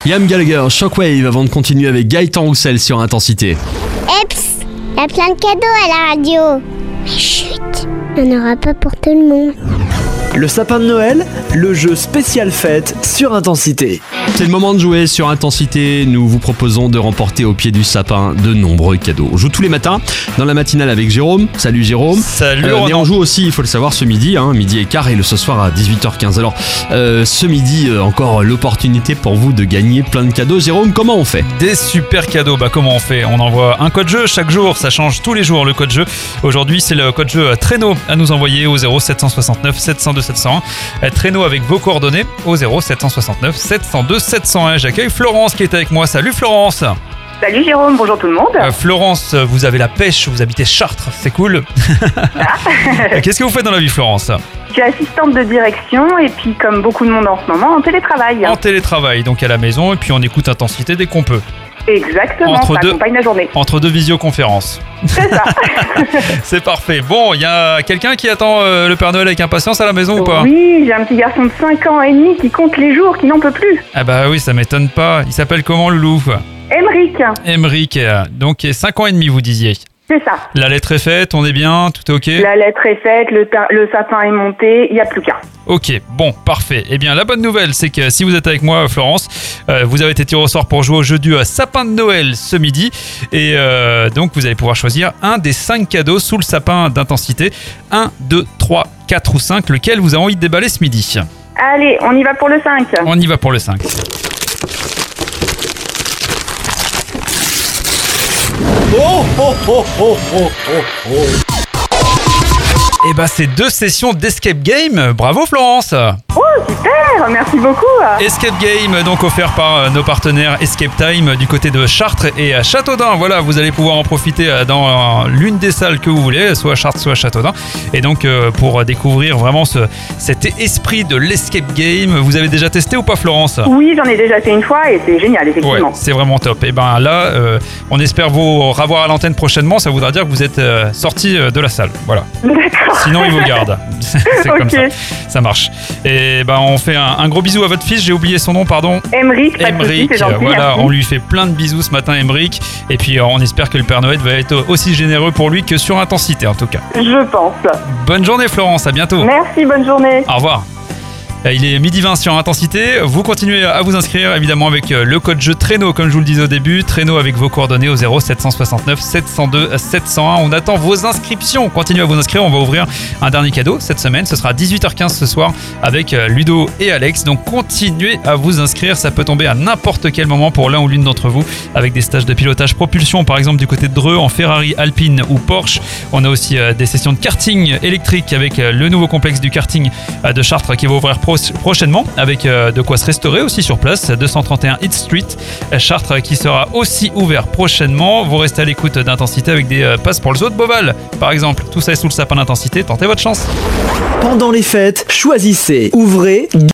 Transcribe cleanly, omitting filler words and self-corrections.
Liam Gallagher, Shockwave, avant de continuer avec Gaëtan Roussel sur Intensité. Eps, il y a plein de cadeaux à la radio. Mais chut, il n'y en aura pas pour tout le monde. Le sapin de Noël, le jeu spécial fête sur Intensité. C'est le moment de jouer sur Intensité. Nous vous proposons de remporter au pied du sapin de nombreux cadeaux. On joue tous les matins dans la matinale avec Jérôme. Salut Jérôme. Salut Mais on joue aussi, il faut le savoir, ce midi, midi et quart, et ce soir à 18h15. Alors, ce midi, encore l'opportunité pour vous de gagner plein de cadeaux. Jérôme, comment on fait ? Des super cadeaux, comment on fait ? On envoie un code jeu chaque jour, ça change tous les jours le code jeu. Aujourd'hui, c'est le code jeu Traîneau à nous envoyer au 0769 702 701. Traîneau avec vos coordonnées au 0769 702 701. J'accueille Florence qui est avec moi. Salut Florence. Salut Jérôme, bonjour tout le monde. Florence, vous avez la pêche, vous habitez Chartres, c'est cool. Qu'est-ce que vous faites dans la vie Florence ? Je suis assistante de direction et puis comme beaucoup de monde en ce moment, en télétravail. En télétravail, donc à la maison, et puis on écoute Intensité dès qu'on peut. Exactement, ça accompagne la journée. Entre deux visioconférences. C'est ça. C'est parfait. Bon, il y a quelqu'un qui attend le Père Noël avec impatience à la maison ou pas ? Oui, j'ai un petit garçon de 5 ans et demi qui compte les jours, qui n'en peut plus. Ah bah oui, ça m'étonne pas. Il s'appelle comment, Loulou ? Emeric, donc 5 ans et demi vous disiez. C'est ça. La lettre est faite, on est bien, tout est ok ? La lettre est faite, le sapin est monté, il n'y a plus qu'un. Ok, bon, parfait. Eh bien, la bonne nouvelle, c'est que si vous êtes avec moi, Florence, vous avez été tiré au sort pour jouer au jeu du sapin de Noël ce midi. Et donc, vous allez pouvoir choisir un des 5 cadeaux sous le sapin d'Intensité. 1, 2, 3, 4 ou 5, lequel vous avez envie de déballer ce midi ? Allez, on y va pour le 5. On y va pour le 5. Oh oh oh oh oh oh oh. Eh ben, c'est 2 sessions d'Escape Game. Bravo Florence. Oh, super, merci beaucoup. Escape Game, donc offert par nos partenaires Escape Time du côté de Chartres et à Châteaudun. Voilà, vous allez pouvoir en profiter dans l'une des salles que vous voulez, soit à Chartres, soit à Châteaudun. Et donc, pour découvrir vraiment cet esprit de l'Escape Game, vous avez déjà testé ou pas Florence ? Oui, j'en ai déjà fait une fois et c'est génial, effectivement. Ouais, c'est vraiment top. Et ben là, on espère vous revoir à l'antenne prochainement. Ça voudra dire que vous êtes sorti de la salle. Voilà. D'accord. Sinon, il vous garde. C'est comme ça. Ça marche. Et ben, on fait un gros bisou à votre fils. J'ai oublié son nom, pardon. Emeric, c'est gentil, voilà, merci. On lui fait plein de bisous ce matin, Emeric. Et puis, on espère que le Père Noël va être aussi généreux pour lui que sur Intensité, en tout cas. Je pense. Bonne journée, Florence. À bientôt. Merci, bonne journée. Au revoir. Il est 12h20 sur Intensité. Vous continuez à vous inscrire évidemment avec le code jeu Traîneau, comme je vous le disais au début. Traîneau avec vos coordonnées au 0769 702 701. On attend vos inscriptions. Continuez à vous inscrire. On va ouvrir un dernier cadeau cette semaine. Ce sera 18h15 ce soir avec Ludo et Alex. Donc continuez à vous inscrire. Ça peut tomber à n'importe quel moment pour l'un ou l'une d'entre vous avec des stages de pilotage propulsion, par exemple du côté de Dreux, en Ferrari, Alpine ou Porsche. On a aussi des sessions de karting électrique avec le nouveau complexe du karting de Chartres qui va ouvrir prochainement avec de quoi se restaurer aussi sur place, 231 Hit Street Chartres qui sera aussi ouvert prochainement. Vous restez à l'écoute d'Intensité avec des passes pour le zoo de Beauval par exemple. Tout ça est sous le sapin d'Intensité, tentez votre chance. Pendant les fêtes, choisissez, ouvrez